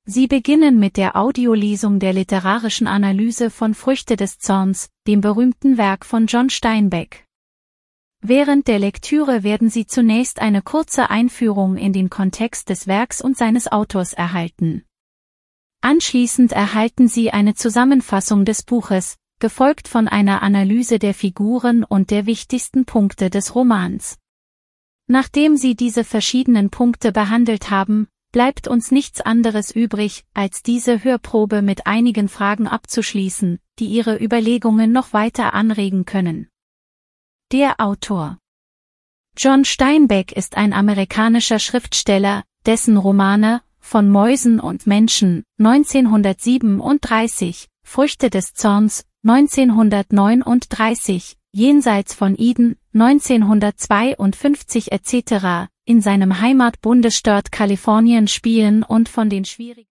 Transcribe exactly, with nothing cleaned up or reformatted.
Sie beginnen mit der Audiolesung der literarischen Analyse von Früchte des Zorns, dem berühmten Werk von John Steinbeck. Während der Lektüre werden Sie zunächst eine kurze Einführung in den Kontext des Werks und seines Autors erhalten. Anschließend erhalten Sie eine Zusammenfassung des Buches, gefolgt von einer Analyse der Figuren und der wichtigsten Punkte des Romans. Nachdem Sie diese verschiedenen Punkte behandelt haben, bleibt uns nichts anderes übrig, als diese Hörprobe mit einigen Fragen abzuschließen, die Ihre Überlegungen noch weiter anregen können. Der Autor. John Steinbeck ist ein amerikanischer Schriftsteller, dessen Romane Von Mäusen und Menschen neunzehnhundertsiebenunddreißig, Früchte des Zorns neunzehnhundertneununddreißig, Jenseits von Eden neunzehnhundertzweiundfünfzig et cetera in seinem Heimatbundesstaat Kalifornien spielen und von den schwierigen